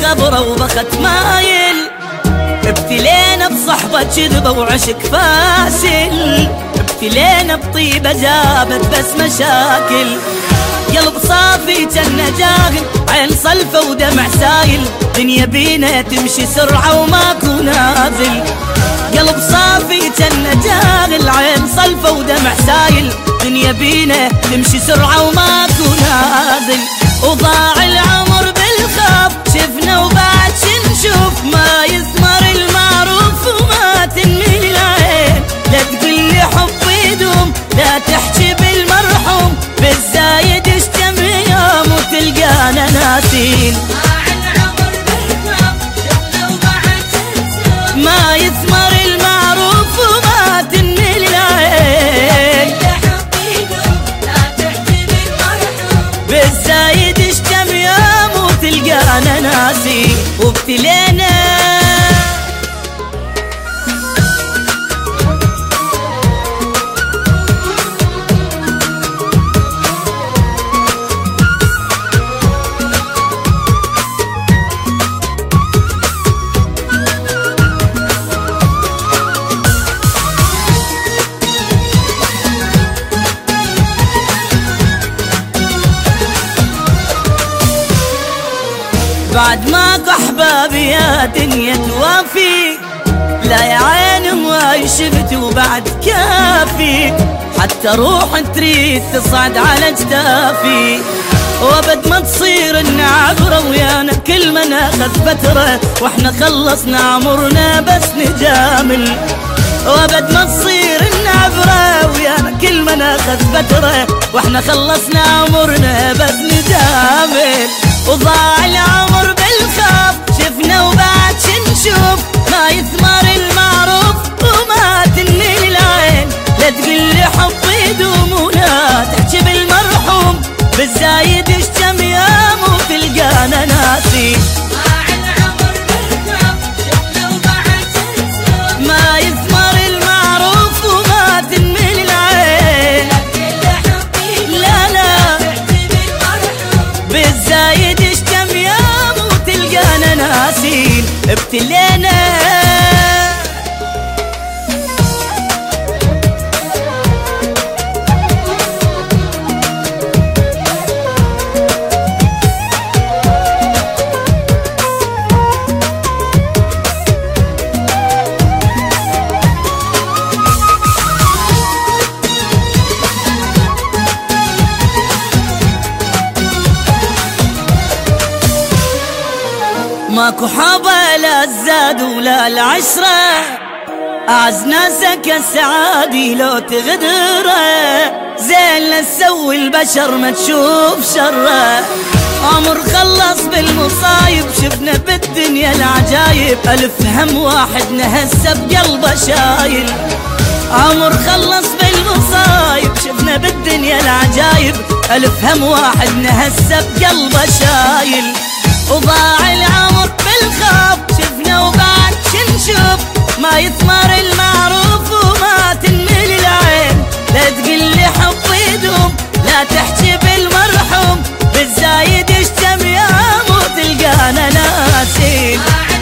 غبرة وبخت مايل، ابتلينا بصحبة كذبة وعشق فاسل، ابتلينا بطيبة جابت بس مشاكل. قلب صافي جنة جاهل، عين صلفة ودمع سايل، دنيا بينا تمشي سرعة وماكو نازل. قلب صافي جنة جاهل، عين صلفة ودمع سايل، دنيا بينا تمشي سرعة وماكو نازل. وضاع العمر بالخاف، شفنا وبعد شنشوف، ما يثمر المعروف وما تنمي العين. لا تقلي حب يدوم، لا تحكي بالمرحوم، بالزايد اشتم يوم وتلقانا ناسين. ما يثمر المعروف وما تنمي العين، بالزايد اشتم يوم وتلقانا ناسين. وابتلينا بعد ماكو احبابي يا دنيا توافي، لا يا عين ما شفت وبعد كافي، حتى روح تريد تصعد على جدافي. وابد ما تصير النعبرة ويانا، كل ما ناخذ فترة واحنا خلصنا عمرنا بس نجامل. وابد ما تصير النعبرة ويانا، كل ما ناخذ فترة واحنا خلصنا عمرنا بس نجامل. وضاع العمر بالخاف، شفنا وبعد شنشوف، ما يثمر المعروف وما تنمي العين. لا تقلي حب يدوم ولا تحكي بالمرحوم، بالزايد اشتم يوم وتلقانا ناسين. ما يثمر المعروف وما تنمي العين، لا لا بالزايد اشتم يوم وتلقانا ناسين. ابتلينا ماكو حابة لا الزاد ولا العشرة، أعز ناسك السعادي لو تغدره، زين لا تسوي البشر ما تشوف شره. عمر خلص بالمصايب، شفنا بالدنيا العجايب، ألف هم واحد نهسه بقلبه شايل. عمر خلص بالمصايب، شفنا بالدنيا العجايب، ألف هم واحد نهسه بقلبه شايل. وضاع العمر بالخاف، شفنا وبعد شنشوف، ما يثمر المعروف وما تنمي العين. لا تقلي حب يدوم، لا تحكي بالمرحوم، بالزايد اشتم يوم وتلقانا ناسين.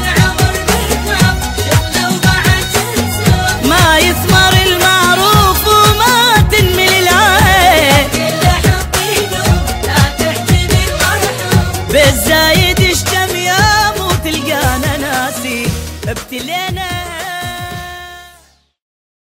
ما يثمر المعروف وما تنمي العين، بالزايد اشتم يوم وتلقانا ناسين. ابتلينا